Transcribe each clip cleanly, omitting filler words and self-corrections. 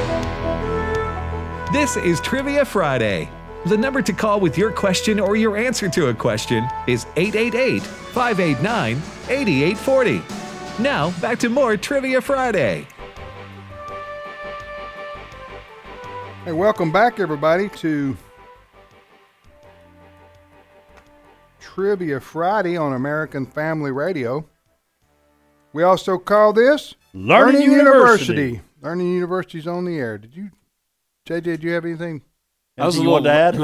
This is Trivia Friday. The number to call with your question or your answer to a question is 888-589-8840. Now, back to more Trivia Friday. Hey, welcome back, everybody, to Trivia Friday on American Family Radio. We also call this Learning University. Learning University's on the air. JJ, did you have anything? Anything you want to add?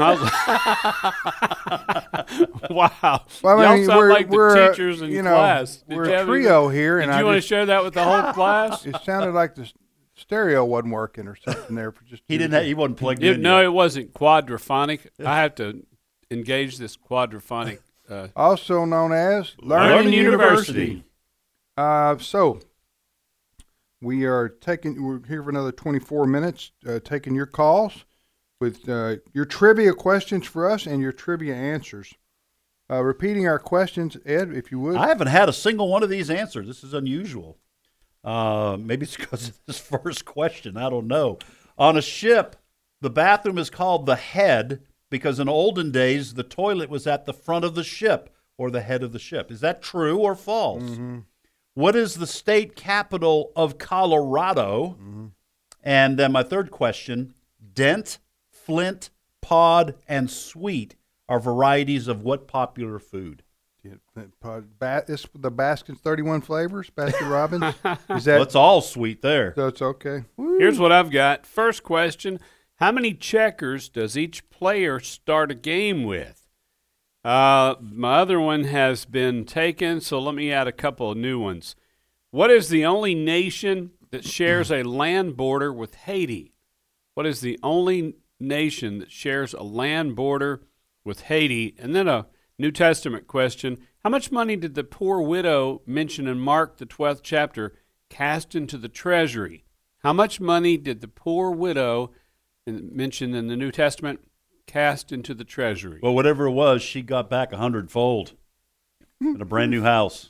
Wow. Well, Y'all sound like the teachers in class. We're a trio here. Did you want to share that with the whole class? It sounded like the stereo wasn't working or something there. For just he wasn't plugged in. No, it wasn't quadraphonic. I have to engage this quadraphonic. Also known as Learning University. So we're here for another 24 minutes, taking your calls with your trivia questions for us and your trivia answers. Repeating our questions, Ed, if you would. I haven't had a single one of these answered. This is unusual. Maybe it's because of this first question. I don't know. On a ship, the bathroom is called the head because in olden days, the toilet was at the front of the ship or the head of the ship. Is that true or false? Mm-hmm. What is the state capital of Colorado? Mm-hmm. And then my third question, Dent, Flint, Pod, and Sweet are varieties of what popular food? It's the Baskin's 31 flavors, Baskin Robbins. Is that? It's all sweet there. That's okay. Here's what I've got. First question, how many checkers does each player start a game with? My other one has been taken, so let me add a couple of new ones. What is the only nation that shares a land border with Haiti? What is the only nation that shares a land border with Haiti? And then a New Testament question. How much money did the poor widow mentioned in Mark, the 12th chapter, cast into the treasury? How much money did the poor widow mentioned in the New Testament cast into the treasury? Well, whatever it was, she got back 100-fold in a brand new house.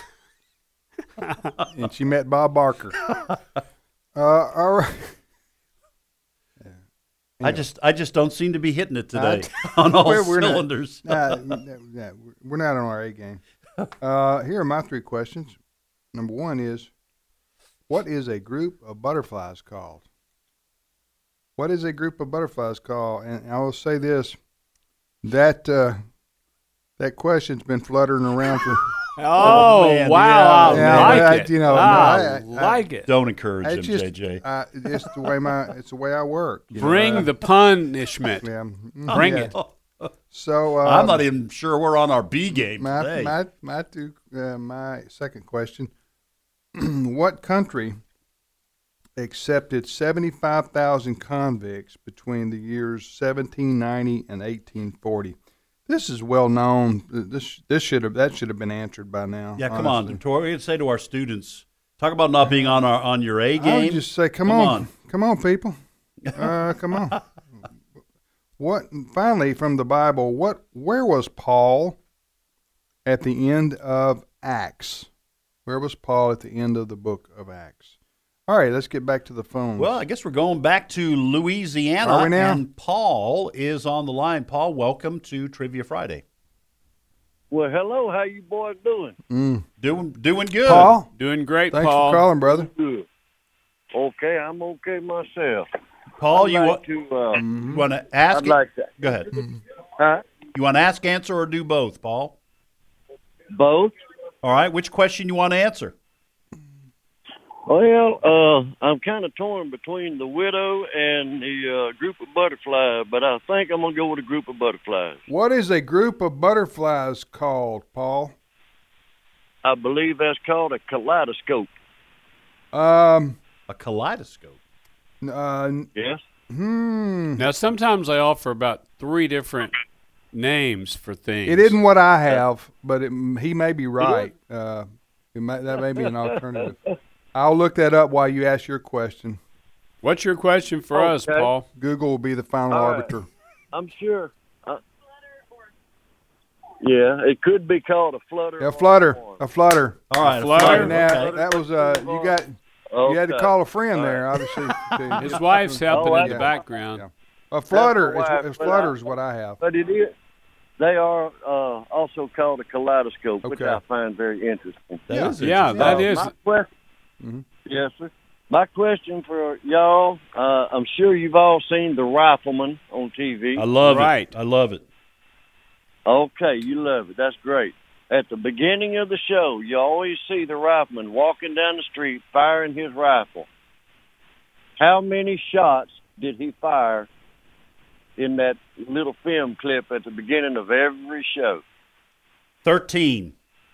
And she met Bob Barker. All right. I just don't seem to be hitting it today on all cylinders. We're not on our A game. Here are my three questions. Number one is, what is a group of butterflies called? What is a group of butterflies called? And I will say this, that question's been fluttering around for... Man, wow! I like it. Don't encourage him, just, JJ. It's the way I work. Bring the punishment. Yeah. Bring it. So I'm not even sure we're on our B game today. My second question: what country accepted 75,000 convicts between the years 1790 and 1840? This is well known. That should have been answered by now. Yeah, come on, Victoria. We can say to our students, talk about not being on your A game. I would just say, come on, people, come on. What? Finally, from the Bible, where was Paul at the end of Acts? Where was Paul at the end of the book of Acts? All right, let's get back to the phone. Well, I guess we're going back to Louisiana. Are we now? And Paul is on the line. Paul, welcome to Trivia Friday. Well, hello. How you boys doing? Doing good. Paul? Doing great, Thanks Paul. for calling, brother. Good. Okay, I'm okay myself. Paul, I'd you like want to ask? I'd like to. Go ahead. Huh? You want to ask, answer, or do both, Paul? Both? All right. Which question you want to answer? Well, I'm kind of torn between the widow and the group of butterflies, but I think I'm going to go with a group of butterflies. What is a group of butterflies called, Paul? I believe that's called a kaleidoscope. A kaleidoscope? Yes. Now, sometimes I offer about 3 different names for things. It isn't what I have, but he may be right. That may be an alternative. I'll look that up while you ask your question. What's your question for us, Paul? Google will be the final arbiter. I'm sure. Yeah, it could be called a flutter. A flutter. All right, a flutter. Now, okay. that was you got. You had to Okay. call a friend All there, right. obviously. His wife's helping Oh, in the yeah. background. Yeah. A flutter. That's the wife, It's but flutter's what I have. But it is. They are also called a kaleidoscope, which Okay. I find very interesting. That is Yeah, interesting. that is. My question, Mhm. Yes, sir. My question for y'all, I'm sure you've all seen The Rifleman on TV. I love Right. it. I love it. Okay, you love it. That's great. At the beginning of the show, you always see the rifleman walking down the street firing his rifle. How many shots did he fire in that little film clip at the beginning of every show? 13.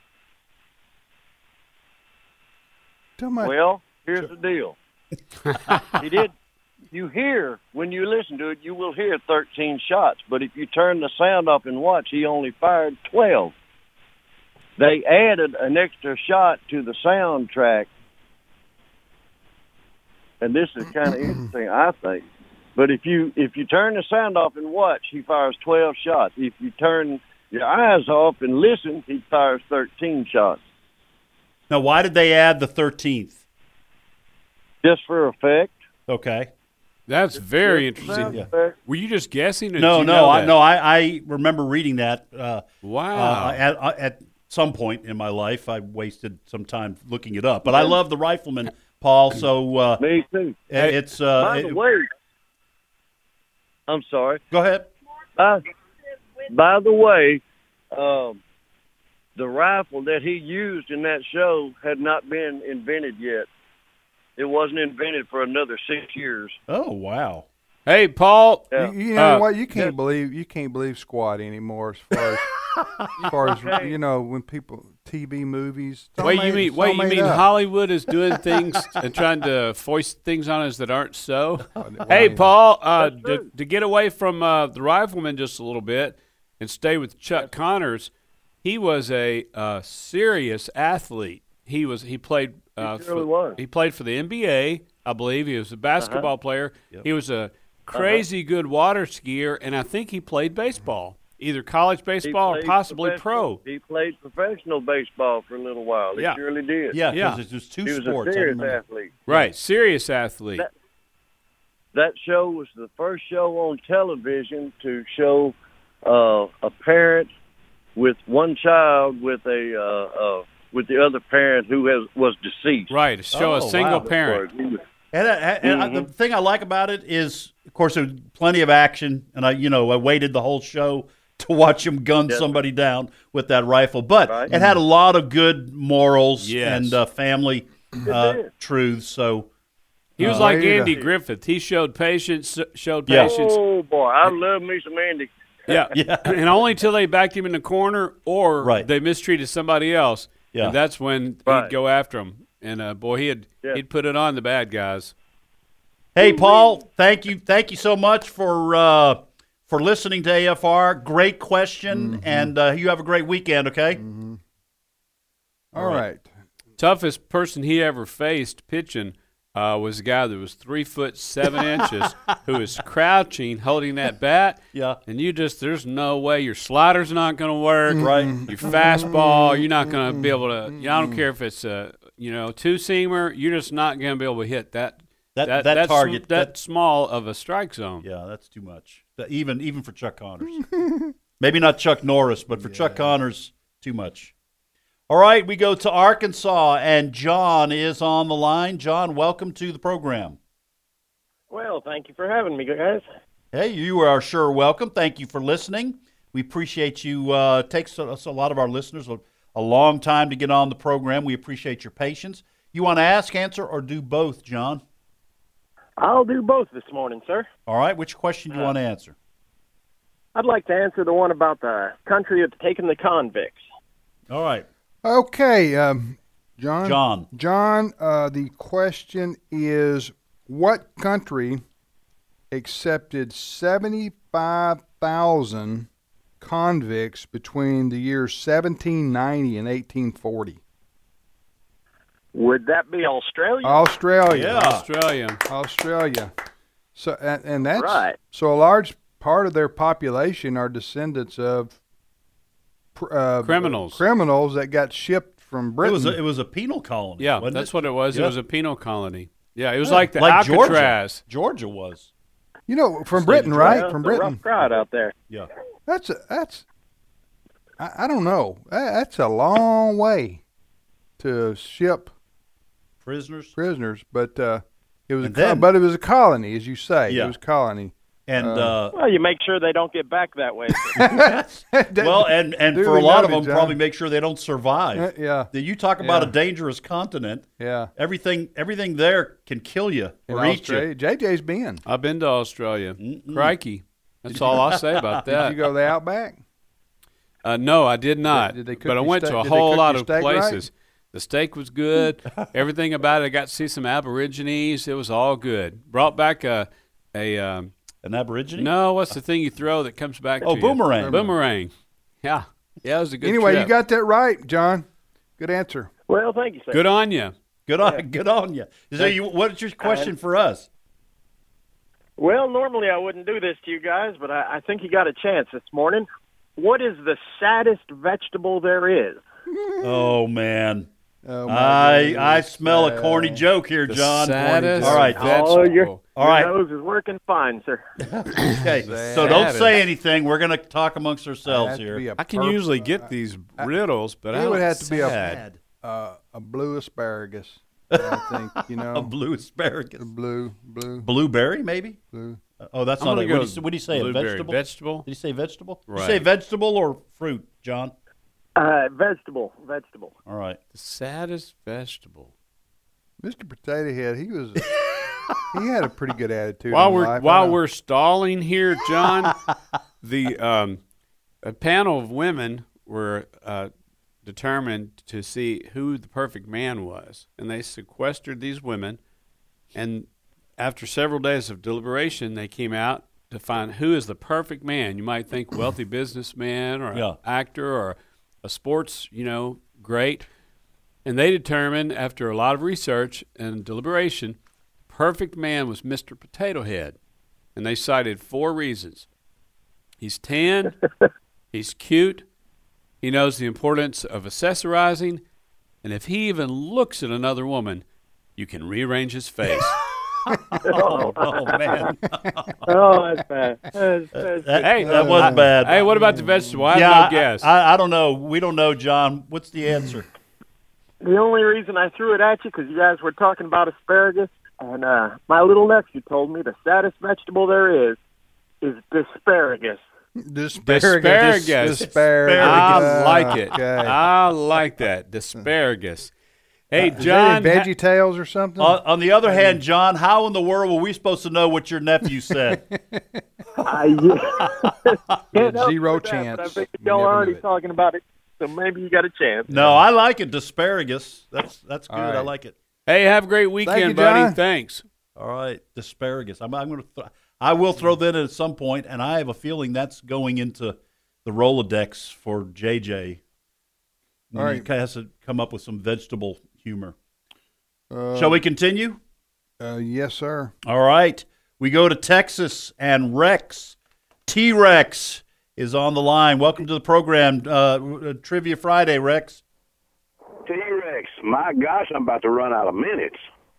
Tell my Well, here's the deal. He did. You hear, when you listen to it, you will hear 13 shots. But if you turn the sound off and watch, he only fired 12. They added an extra shot to the soundtrack. And this is kind of interesting, I think. But if you turn the sound off and watch, he fires 12 shots. If you turn your eyes off and listen, he fires 13 shots. Now, why did they add the 13th? Just for effect. Okay. That's very Just interesting. for Yeah. effect. Were you just guessing? Or No, did you no, know I that? no, I remember reading that. Wow. At some point in my life, I wasted some time looking it up. But I love the Rifleman, Paul. So Me too. it's By the way, I'm sorry. go ahead. By the way, the rifle that he used in that show had not been invented yet. It wasn't invented for another 6 years. Oh wow. Hey, Paul. Yeah. You know what? You can't believe squat anymore as far as when people TV movies. It's all Wait, made- it's all you made mean up. Hollywood is doing things and trying to foist things on us that aren't so? Well, Hey, Paul, That's true. to get away from the Rifleman just a little bit and stay with Chuck Connors, he was a serious athlete. He played. really was. He played for the NBA, I believe. He was a basketball player. He was a crazy good water skier, and I think he played baseball, either college He baseball or played possibly professional- pro. He played professional baseball for a little while. He Yeah. surely did. Yeah, Yeah. because there's two He was sports. a I serious remember. athlete. Right, serious athlete. That show was the first show on television to show a parent with one child with with the other parent who was deceased. Right, to show a Oh, single wow. parent. He was- And the thing I like about it is, of course, there's plenty of action, and I waited the whole show to watch him gun Yes. somebody down with that rifle. But Right. it had a lot of good morals Yes. and family did. truths. So He was like way to- Andy Griffith. He showed patience. Yeah. Oh boy, I love me some Andy. Yeah. And only till they backed him in the corner or Right. they mistreated somebody else. Yeah. And that's when Right. he'd go after him. And boy, Yeah. he'd put it on the bad guys. hey, Paul, thank you so much for listening to AFR. Great question, and you have a great weekend. Okay. All right. Toughest person he ever faced pitching was a guy that was 3'7" who was crouching, holding that bat. Yeah. And there's no way your slider's not going to work. Right. Your fastball, you're not going to be able to. I don't care if it's a two seamer. You're just not going to be able to hit that target. that small of a strike zone. Yeah, that's too much. Even for Chuck Connors. Maybe not Chuck Norris, but for Chuck Connors, too much. All right, we go to Arkansas, and John is on the line. John, welcome to the program. Well, thank you for having me, guys. Hey, you are sure welcome. Thank you for listening. We appreciate you. Takes us a lot of our listeners a long time to get on the program. We appreciate your patience. You want to ask, answer, or do both, John? I'll do both this morning, sir. All right, which question do you want to answer? I'd like to answer the one about the country that's taking the convicts. All right. Okay, John. John. The question is, what country accepted 75,000 convicts between the years 1790 and 1840? Would that be Australia? Australia. Yeah. Australia. So and that's Right. so a large part of their population are descendants of Criminals. Criminals that got shipped from Britain. It was a penal colony. Yeah, wasn't that's it? what it was. Yeah. It was a penal colony. Yeah, it was like the like Alcatraz. Georgia was. You know, from State Britain, of right? Well, From it's a Britain. rough crowd out there. Yeah. That's I don't know. That's a long way to ship Prisoners. but it was And then- but it was a colony, as you say. Yeah. It was a colony. And Well, you make sure they don't get back that way. well, and Duly for a lot of noted, them, John. probably make sure they don't survive. Yeah. You talk about Yeah. a dangerous continent. Yeah. Everything there can kill you In or eat Australia. JJ's been. I've been to Australia. Crikey. That's all I'll say about Did that. you go to the Outback? No, I did not. Did they cook but I your went steak- to a did they whole cook lot your of steak right? places. The steak was good. Everything about it. I got to see some Aborigines. It was all good. Brought back a An Aborigine? no. What's the thing you throw that comes back? Oh, to boomerang. You? Boomerang. Yeah, it was a good. Anyway, trip. you got that right, John. Good answer. Well, thank you, sir. good on you. Good on you. So what's your question for us? Well, normally I wouldn't do this to you guys, but I think you got a chance this morning. What is the saddest vegetable there is? Oh man, Oh, my goodness. I smell a corny joke here, The John. saddest All right, vegetable. Oh, your All right. nose is working fine, sir. Okay, so don't Saddest. say anything. We're going to talk amongst It ourselves had to here. be a I can purple- usually get these riddles, but I it would don't have to be a- sad. a blue asparagus. I think you know A blue asparagus. the blue. Blueberry, maybe? Oh, that's I'm not gonna it. go What do you say? A blueberry. vegetable? Vegetable. Did you say vegetable? Did you Right. say vegetable or fruit, John? Vegetable. All right. The saddest vegetable. Mr. Potato Head, he was. He had a pretty good attitude. While in we're life. I while know. we're stalling here, John, the a panel of women were determined to see who the perfect man was, and they sequestered these women, and after several days of deliberation, they came out to find who is the perfect man. You might think wealthy businessman or Yeah. an actor or a sports, great. And they determined, after a lot of research and deliberation, perfect man was Mr. Potato Head. And they cited 4 reasons. He's tan, he's cute, he knows the importance of accessorizing, and if he even looks at another woman, you can rearrange his face. Oh, man. Oh, that's bad. That's Hey, that wasn't bad. Hey, what about the vegetable? I have yeah, no guess. I don't know. We don't know, John. What's the answer? the only reason I threw it at you because you guys were talking about asparagus, and my little nephew told me the saddest vegetable there is asparagus. Asparagus. Asparagus. I like it. Okay. I like that. Asparagus. Hey, Is John. that any Veggie Tales or something? On the other hand, John, how in the world were we supposed to know what your nephew said? Can't help Zero with that, chance. but I figured We y'all never are already knew it. talking about it, so maybe you got a chance. No, I like it. Asparagus. That's good. right. I like it. Hey, have a great weekend, you, buddy. John. Thanks. All right, asparagus. I'm going to. I will throw that in at some point, and I have a feeling that's going into the Rolodex for JJ. All right. He has to come up with some vegetable humor. Shall we continue? Yes, sir. All right. We go to Texas, and Rex, T-Rex, is on the line. Welcome to the program, Trivia Friday, Rex. T-Rex, my gosh, I'm about to run out of minutes.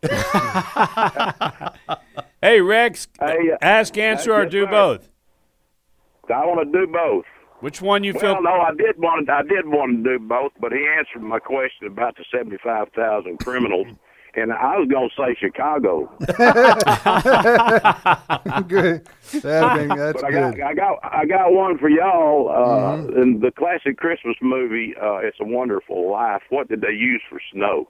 Hey, Rex, Hey, ask, answer, or yes, do sir. both. I want to do both. Which one you feel? Well, no, I did want to do both, but he answered my question about the 75,000 criminals, and I was going to say Chicago. Good. That's But good. I got one for y'all. In the classic Christmas movie, It's a Wonderful Life, what did they use for snow?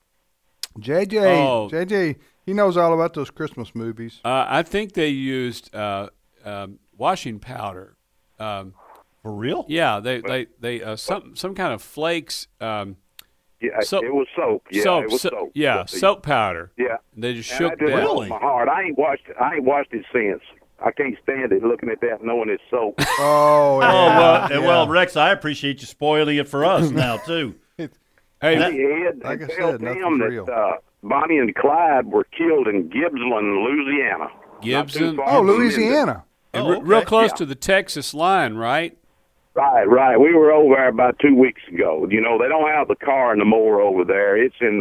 JJ, he knows all about those Christmas movies. I think they used washing powder. For real? Yeah, they some kind of flakes. Yeah, Soap. it was soap. Yeah, soap. it was so- soap. Yeah, What they- soap powder. Yeah. And they just And shook that just that. broke my heart. I ain't watched it since. I can't stand it looking at that knowing it's soap. Oh, yeah. Well, Rex, I appreciate you spoiling it for us now, too. Hey, Hey, Ed, Like I tell said, nothing's them real. that Bonnie and Clyde were killed in Gibbsland, Louisiana. Not too Gibson. far Oh, from Louisiana. And Oh, real okay. close Yeah. to the Texas line, right? Right. We were over there about 2 weeks ago. You know, they don't have the car no more over there. It's in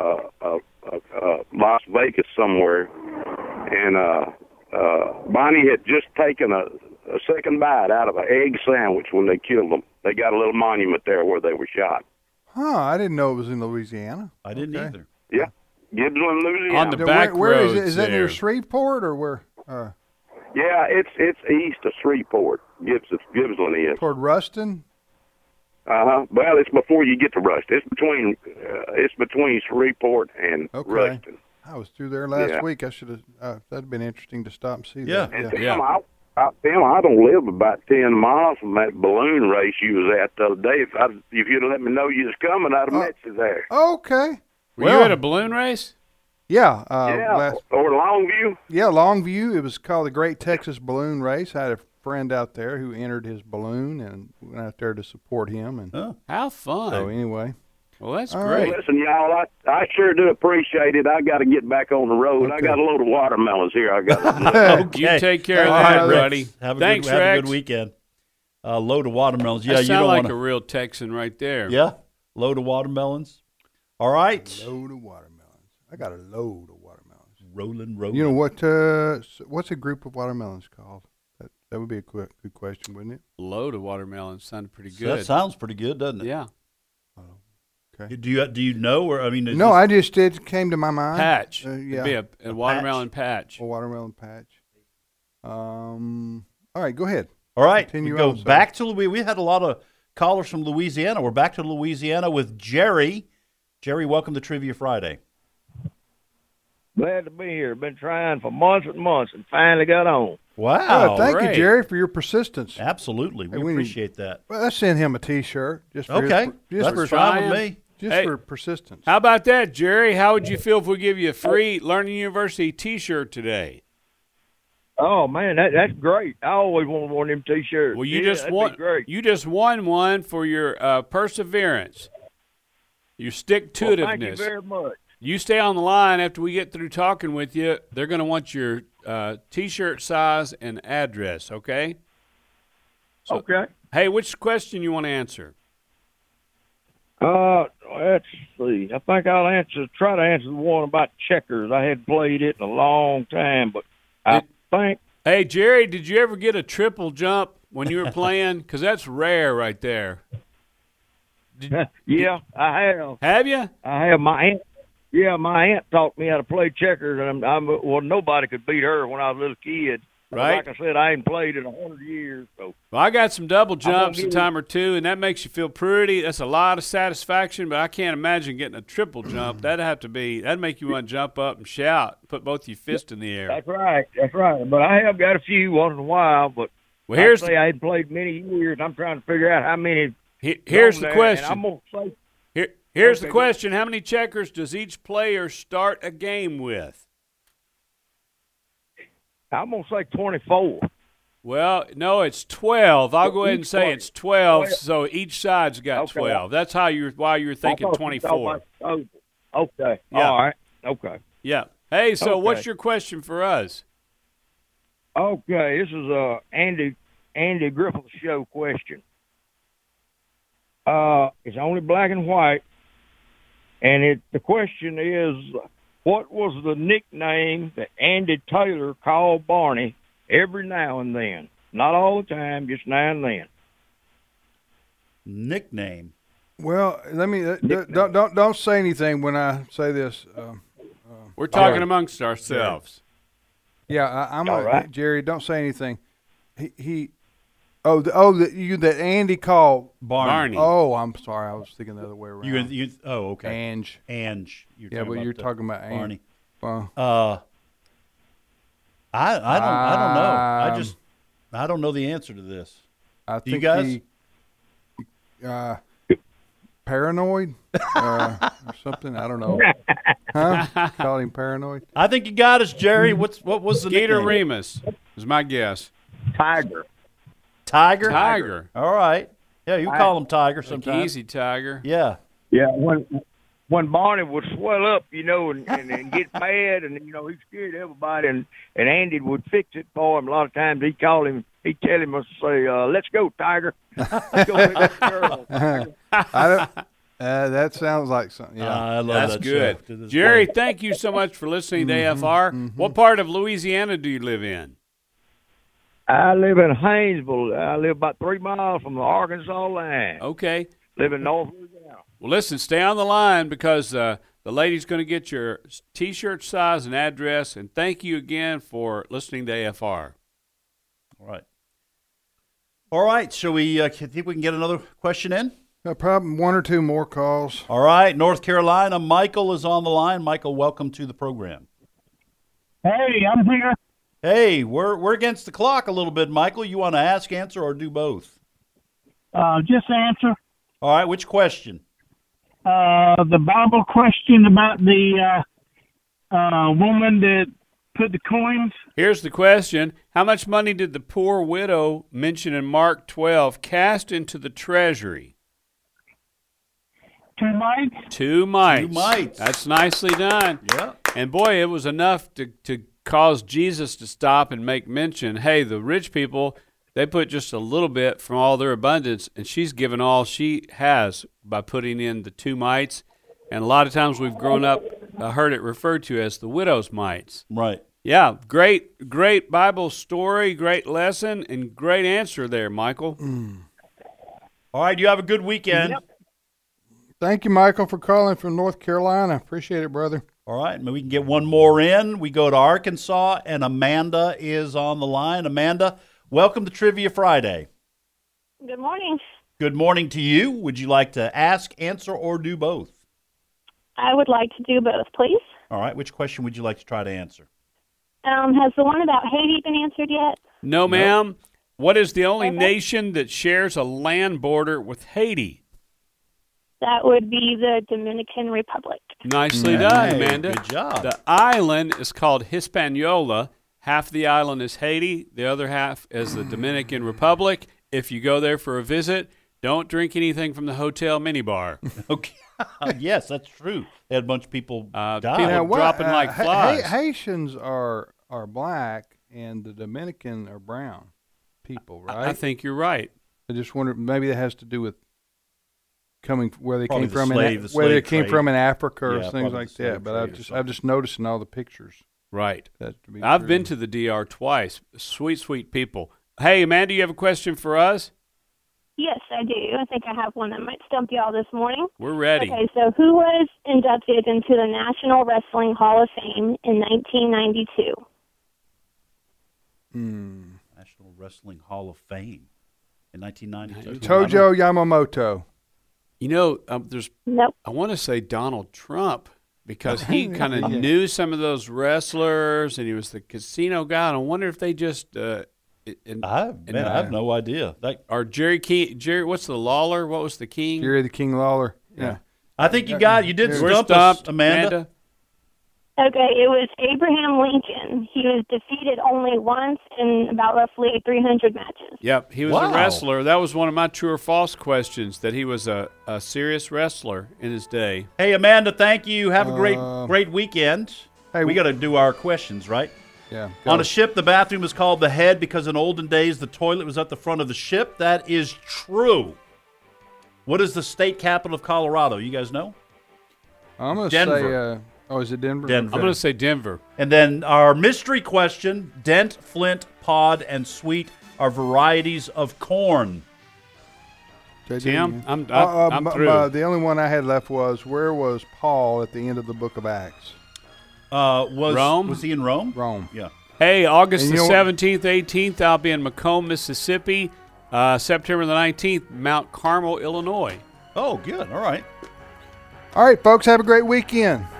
Las Vegas somewhere. And Bonnie had just taken a second bite out of an egg sandwich when they killed them. They got a little monument there where they were shot. Huh, I didn't know it was in Louisiana. I didn't either. Yeah. Gibbsland, Louisiana. On the back where is it? roads Is that near there. Shreveport or where? Yeah, it's east of Shreveport. Gibbsland is. Toward Ruston? Well, it's before you get to Ruston. It's between Shreveport and Okay. Ruston. I was through there last Yeah. week. I should have. That'd been interesting to stop and see Yeah. that. And Yeah. Tim, I don't live about 10 miles from that balloon race you was at the other day. If you'd have let me know you was coming, I'd have met you there. Okay. Were you at a balloon race? Yeah. Yeah, or Longview. Longview. It was called the Great Texas Balloon Race. I had a friend out there who entered his balloon and went out there to support him. And How fun. so anyway, Well, that's All great. right. Listen, y'all, I sure do appreciate it. I got to get back on the road. I Okay. got a load of watermelons here. I got. You take care of All that, right, buddy. Have a Thanks, good, have a Rex. good weekend. Load of watermelons. Yeah, That you sound don't like want a to. real Texan right there. Yeah, load of watermelons. All right, load of watermelons. I got a load of watermelons. rolling. You know what? What's a group of watermelons called? That would be a good question, wouldn't it? Load of watermelons sounded pretty That good. sounds pretty good, doesn't it? Yeah. Okay. Do you know, or I mean, is No, this- it came to my mind. Patch. Yeah. It'd be a watermelon patch. A watermelon patch. All right, go ahead. All right, Continue we go on, sir. back to Louisiana. We had a lot of callers from Louisiana. We're back to Louisiana with Jerry. Jerry, welcome to Trivia Friday. Glad to be here. Been trying for months and months and finally got on. Wow, Thank great. you, Jerry, for your persistence. absolutely, we Hey, we need- appreciate that. Well, let's send him a T-shirt. Just for Okay, just that's for fine trying. with me. just Hey. for persistence. How about that, Jerry? How would you feel if we give you a free Learning University T-shirt today? Oh man, that's great. I always wanted one of them T-shirts. Well, you Yeah, just that'd be won. great. You just won one for your perseverance, your stick-to-itiveness. Well, thank you very much. You stay on the line after we get through talking with you. They're going to want your T-shirt size and address. Okay. So- Okay. Hey, which question you want to answer? Let's see. I think I'll try to answer the one about checkers. I hadn't played it in a long time, but I think Hey, Jerry, did you ever get a triple jump when you were playing? Because that's rare right there. yeah, I have. Have you? I have my aunt. Yeah, my aunt taught me how to play checkers, and well, nobody could beat her when I was a little kid. Right. Like I said, I ain't played in 100 years, so. Well, I got some double gonna jumps a give time or two, and that makes you feel pretty. That's a lot of satisfaction, but I can't imagine getting a triple jump. That'd make you want to jump up and shout, put both your fists in the air. That's right. But I have got a few once in a while, but Well, here's I hadn't played many years. I'm trying to figure out how many. here's on the there, question. And I'm gonna say Here's Okay, the go. question. How many checkers does each player start a game with? 24. Well, no, it's 12. I'll go ahead and Each say one. it's 12, 12. so each side's got Okay. 12. That's why you're thinking I thought you 24. thought okay. Yeah. All right. Okay. Yeah. Hey, so what's Okay. your question for us? Okay. This is a Andy Griffith show question. It's only black and white, and the question is, what was the nickname that Andy Taylor called Barney every now and then? Not all the time, just now and then. Nickname. Well, let me don't say anything when I say this. We're talking right. amongst ourselves. Yeah, I'm All right. Jerry. Don't say anything. That Andy called. Barney. Oh, I'm sorry. I was thinking the other way around. Okay. Ange. Ange. Yeah, but you're talking about Barney. Well, I don't know. I don't know the answer to this. I Do you think guys? Paranoid or something. I don't know. Huh? Called him paranoid. I think you got us, Jerry. What was the Skeeter nickname? Remus is my guess. Tiger. Tiger. Tiger. All right. Yeah, you call him Tiger Like sometimes. easy Tiger. Yeah. Yeah, when Barney would swell up, and get mad, and he'd scared everybody, and Andy would fix it for him. A lot of times he'd he'd tell him to say, "Let's go, Tiger." Let's go pick up the girl. That sounds like something. Yeah, I love That's that good. show to this Jerry, day. thank you so much for listening to AFR. What part of Louisiana do you live in? I live in Haynesville. I live about 3 miles from the Arkansas line. Okay. Live in North Louisiana. Well, listen, stay on the line because the lady's going to get your T-shirt size and address. And thank you again for listening to AFR. All right. Shall we think we can get another question in? Probably 1 or 2 more calls. All right. North Carolina, Michael is on the line. Michael, welcome to the program. Hey, I'm here. Hey, we're against the clock a little bit, Michael. You want to ask, answer, or do both? Just answer. All right. Which question? The Bible question about the woman that put the coins. Here's the question. How much money did the poor widow mentioned in Mark 12 cast into the treasury? 2 mites. 2 mites. 2 mites. That's nicely done. Yeah. And boy, it was enough to cause Jesus to stop and make mention, hey, the rich people, they put just a little bit from all their abundance, and she's given all she has by putting in the 2 mites. And a lot of times we've grown up, heard it referred to as the widow's mites. Right. Yeah, great Bible story, great lesson, and great answer there, Michael. All right, you have a good weekend. Yep. Thank you, Michael, for calling from North Carolina. Appreciate it, brother. All right, maybe we can get one more in. We go to Arkansas, and Amanda is on the line. Amanda, welcome to Trivia Friday. Good morning. Good morning to you. Would you like to ask, answer, or do both? I would like to do both, please. All right, which question would you like to try to answer? Has the one about Haiti been answered yet? No, ma'am. What is the only nation that shares a land border with Haiti? That would be the Dominican Republic. Nicely done, Amanda. Good job. The island is called Hispaniola. Half the island is Haiti. The other half is the Dominican Republic. If you go there for a visit, don't drink anything from the hotel minibar. Okay. Yes, that's true. They had a bunch of people die. People dropping like flies. Haitians are black, and the Dominican are brown people, right? I think you're right. I just wonder, maybe that has to do with where they Probably came from, the where they slave came trade. from in Africa or Yeah, things probably like the slave that. But trade or I've just noticed in all the pictures. Right. That to be I've true. been to the DR twice. Sweet, sweet people. Hey, Amanda, you have a question for us? Yes, I do. I think I have one that might stump y'all this morning. We're ready. Okay, so who was inducted into the National Wrestling Hall of Fame in 1992? National Wrestling Hall of Fame in 1992. Tojo Yamamoto. You know, Nope. I want to say Donald Trump because he kind of knew some of those wrestlers, and he was the casino guy. And I wonder if they just I have no idea. or Jerry King. Jerry, what's the Lawler? What was the King? Jerry the King Lawler. Yeah. I think you did We're stump us, stumped, Amanda. Okay, it was Abraham Lincoln. He was defeated only once in about roughly 300 matches. Yep, he was a wrestler. That was one of my true or false questions, that he was a serious wrestler in his day. Hey, Amanda, thank you. Have a great weekend. Hey, we got to do our questions, right? Yeah. On a ship, the bathroom is called the head because in olden days the toilet was at the front of the ship. That is true. What is the state capital of Colorado? You guys know? I'm going to Denver. say, is it Denver? Denver. I'm going to say Denver. And then our mystery question, Dent, Flint, Pod, and Sweet are varieties of corn. Tim, I'm through. The only one I had left was, where was Paul at the end of the book of Acts? Rome? Was he in Rome? Rome. Yeah. Hey, August And the you know what? 17th, 18th, I'll be in Macomb, Mississippi. September the 19th, Mount Carmel, Illinois. Oh, good. All right. All right, folks, have a great weekend.